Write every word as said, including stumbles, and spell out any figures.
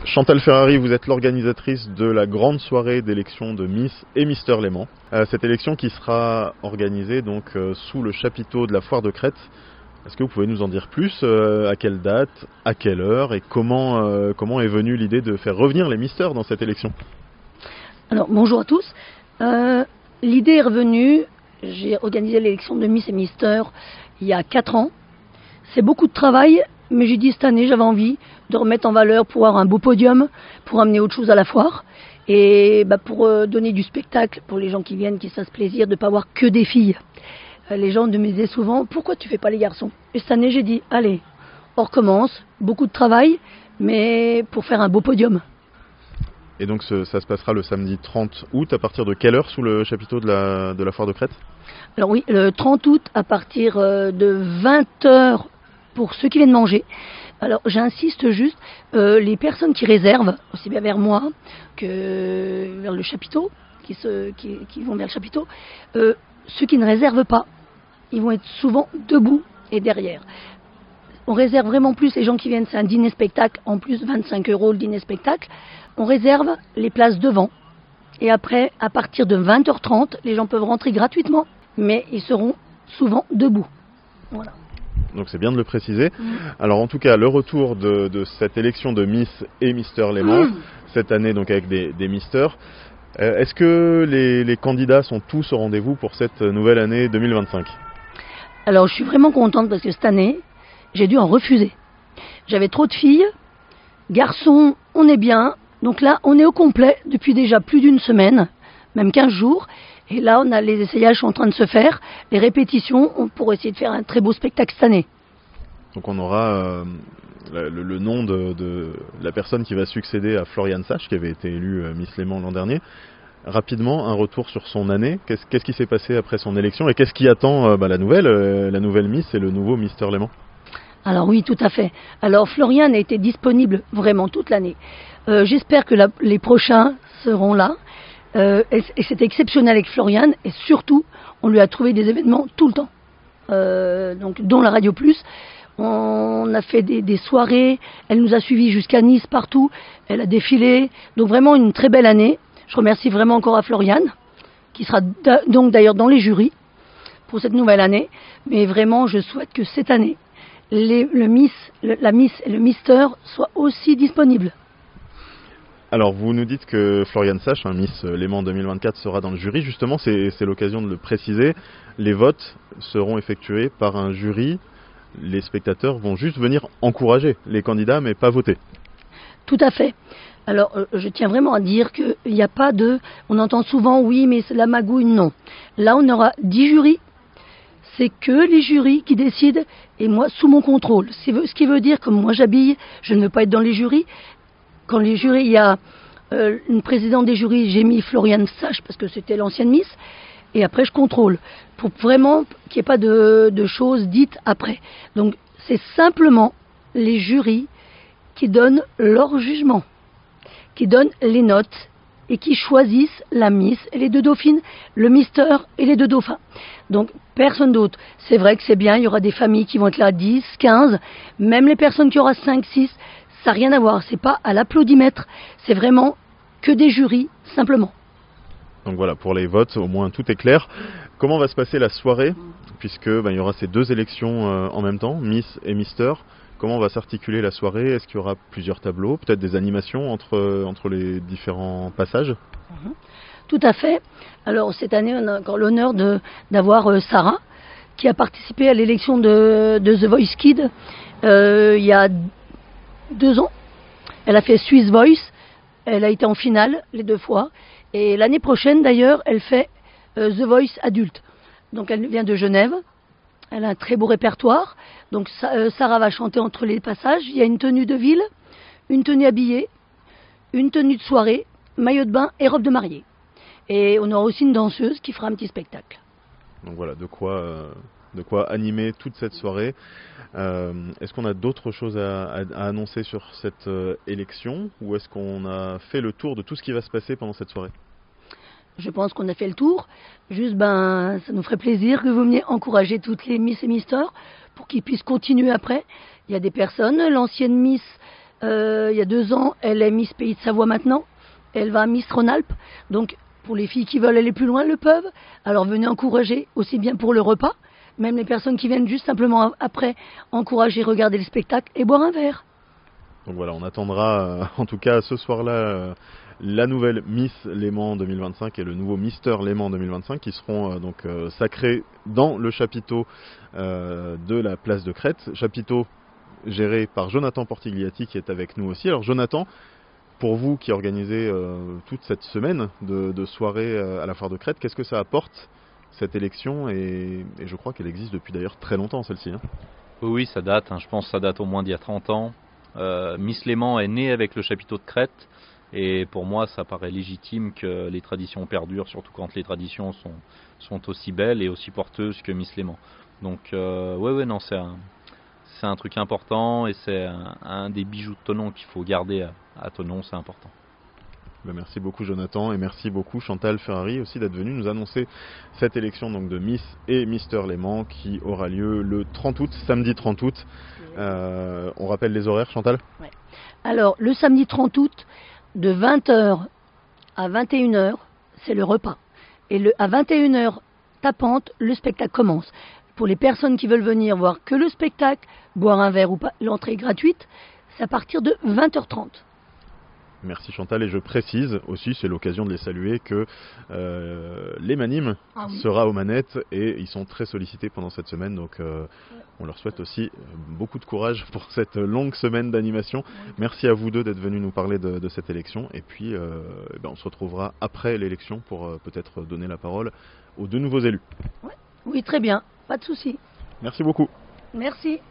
Chantal Ferrari, vous êtes l'organisatrice de la grande soirée d'élection de Miss et Mister Léman. Euh, cette élection qui sera organisée donc euh, sous le chapiteau de la Foire de Crète. Est-ce que vous pouvez nous en dire plus euh, à quelle date, à quelle heure et comment, euh, comment est venue l'idée de faire revenir les misters dans cette élection? Alors bonjour à tous. Euh, l'idée est revenue, j'ai organisé l'élection de Miss et Mister il y a quatre ans. C'est beaucoup de travail, mais j'ai dit cette année j'avais envie de remettre en valeur pour avoir un beau podium, pour amener autre chose à la foire et bah, pour euh, donner du spectacle pour les gens qui viennent, qui se fassent plaisir de ne pas voir que des filles. Euh, les gens me disaient souvent pourquoi tu fais pas les garçons? Et cette année j'ai dit allez, on recommence, beaucoup de travail, mais pour faire un beau podium. Et donc ce, ça se passera le samedi trente août, à partir de quelle heure sous le chapiteau de la, de la Foire de Crète? Alors oui, le trente août à partir de vingt heures pour ceux qui viennent manger. Alors j'insiste juste, euh, les personnes qui réservent, aussi bien vers moi que vers le chapiteau, qui, se, qui, qui vont vers le chapiteau, euh, ceux qui ne réservent pas, ils vont être souvent debout et derrière. On réserve vraiment plus les gens qui viennent, c'est un dîner-spectacle, en plus vingt-cinq euros le dîner-spectacle. On réserve les places devant. Et après, à partir de vingt heures trente, les gens peuvent rentrer gratuitement, mais ils seront souvent debout. Voilà. Donc c'est bien de le préciser. Mmh. Alors en tout cas, le retour de, de cette élection de Miss et Mister Léman, mmh. cette année donc avec des, des Misters. Euh, est-ce que les, les candidats sont tous au rendez-vous pour cette nouvelle année deux mille vingt-cinq? Alors je suis vraiment contente parce que cette année, j'ai dû en refuser. J'avais trop de filles, garçons, on est bien. Donc là, on est au complet depuis déjà plus d'une semaine, même quinze jours. Et là, on a les essayages sont en train de se faire, les répétitions pour essayer de faire un très beau spectacle cette année. Donc on aura euh, le, le nom de, de la personne qui va succéder à Floriane Sache, qui avait été élue euh, Miss Léman l'an dernier. Rapidement, un retour sur son année. Qu'est-ce, qu'est-ce qui s'est passé après son élection et qu'est-ce qui attend euh, bah, la nouvelle, euh, la nouvelle Miss et le nouveau Mister Léman? Alors oui, tout à fait. Alors Floriane a été disponible vraiment toute l'année. Euh, j'espère que la, les prochains seront là. Euh, et, et c'est exceptionnel avec Floriane. Et surtout, on lui a trouvé des événements tout le temps. Euh, donc, dont la Radio Plus. On a fait des, des soirées. Elle nous a suivis jusqu'à Nice, partout. Elle a défilé. Donc vraiment une très belle année. Je remercie vraiment encore à Floriane, qui sera da- donc d'ailleurs dans les jurys pour cette nouvelle année. Mais vraiment, je souhaite que cette année, les, le Miss, le, la Miss et le Mister soient aussi disponibles. Alors vous nous dites que Floriane Sache, hein, Miss Léman deux mille vingt-quatre, sera dans le jury. Justement, c'est, c'est l'occasion de le préciser. Les votes seront effectués par un jury. Les spectateurs vont juste venir encourager les candidats, mais pas voter. Tout à fait. Alors, euh, je tiens vraiment à dire qu'il n'y a pas de... On entend souvent, oui, mais c'est la magouille. Non. Là, on aura dix jurys. C'est que les jurys qui décident, et moi, sous mon contrôle. Ce qui veut dire, comme moi j'habille, je ne veux pas être dans les jurys. Quand les jurys, il y a euh, une présidente des jurys, j'ai mis Floriane Sache parce que c'était l'ancienne Miss, et après je contrôle, pour vraiment qu'il n'y ait pas de, de choses dites après. Donc c'est simplement les jurys qui donnent leur jugement, qui donnent les notes, et qui choisissent la Miss et les deux dauphines, le Mister et les deux dauphins. Donc personne d'autre. C'est vrai que c'est bien, il y aura des familles qui vont être là dix, quinze, même les personnes qui auront cinq, six, ça n'a rien à voir, c'est pas à l'applaudimètre, c'est vraiment que des jurys, simplement. Donc voilà, pour les votes, au moins tout est clair. Comment va se passer la soirée, puisque ben, il y aura ces deux élections euh, en même temps, Miss et Mister? Comment va s'articuler la soirée? Est-ce qu'il y aura plusieurs tableaux, peut-être des animations entre, entre les différents passages? Mmh. Tout à fait. Alors cette année, on a encore l'honneur de, d'avoir euh, Sarah, qui a participé à l'élection de, de The Voice Kids euh, il y a deux ans. Elle a fait Swiss Voice, elle a été en finale les deux fois, et l'année prochaine d'ailleurs elle fait euh, The Voice adulte. Donc elle vient de Genève, elle a un très beau répertoire, donc euh, Sarah va chanter entre les passages. Il y a une tenue de ville, une tenue habillée, une tenue de soirée, maillot de bain et robe de mariée. Et on aura aussi une danseuse qui fera un petit spectacle. Donc voilà, de quoi, euh, de quoi animer toute cette soirée. Euh, est-ce qu'on a d'autres choses à, à, à annoncer sur cette euh, élection, ou est-ce qu'on a fait le tour de tout ce qui va se passer pendant cette soirée? Je pense qu'on a fait le tour. Juste, ben, ça nous ferait plaisir que vous veniez encourager toutes les Miss et Mister pour qu'ils puissent continuer après. Il y a des personnes, l'ancienne Miss Euh, il y a deux ans, elle est Miss Pays de Savoie maintenant. Elle va à Miss Rhône-Alpes. Donc, pour les filles qui veulent aller plus loin, le peuvent. Alors, venez encourager, aussi bien pour le repas. Même les personnes qui viennent juste simplement après encourager, regarder le spectacle et boire un verre. Donc voilà, on attendra euh, en tout cas ce soir-là euh, la nouvelle Miss Léman deux mille vingt-cinq et le nouveau Mister Léman deux mille vingt-cinq qui seront euh, donc euh, sacrés dans le chapiteau euh, de la place de Crète. Chapiteau géré par Jonathan Portigliati qui est avec nous aussi. Alors Jonathan, pour vous qui organisez euh, toute cette semaine de, de soirée euh, à la foire de Crète, qu'est-ce que ça apporte cette élection et, et je crois qu'elle existe depuis d'ailleurs très longtemps celle-ci. Hein. Oui, oui, ça date, hein. Je pense que ça date au moins d'il y a trente ans. Euh, Miss Léman est née avec le chapiteau de Crète et pour moi ça paraît légitime que les traditions perdurent, surtout quand les traditions sont, sont aussi belles et aussi porteuses que Miss Léman. Donc euh, ouais, ouais, non, c'est un, c'est un truc important et c'est un, un des bijoux de Thonon qu'il faut garder à, à Thonon, c'est important. Ben merci beaucoup Jonathan et merci beaucoup Chantal Ferrari aussi d'être venu nous annoncer cette élection donc de Miss et Mister Léman qui aura lieu le trente août, samedi trente août. Euh, on rappelle les horaires Chantal ? Ouais. Alors le samedi trente août de vingt heures à vingt et une heures c'est le repas et le, à vingt et une heures tapante le spectacle commence. Pour les personnes qui veulent venir voir que le spectacle, boire un verre ou pas, l'entrée est gratuite, c'est à partir de vingt heures trente. Merci Chantal et je précise aussi, c'est l'occasion de les saluer, que euh, l'Emanim ah oui. sera aux manettes et ils sont très sollicités pendant cette semaine, donc euh, on leur souhaite aussi beaucoup de courage pour cette longue semaine d'animation. Merci à vous deux d'être venus nous parler de, de cette élection et puis euh, ben on se retrouvera après l'élection pour euh, peut-être donner la parole aux deux nouveaux élus. Ouais. Oui, très bien, pas de souci. Merci beaucoup. Merci.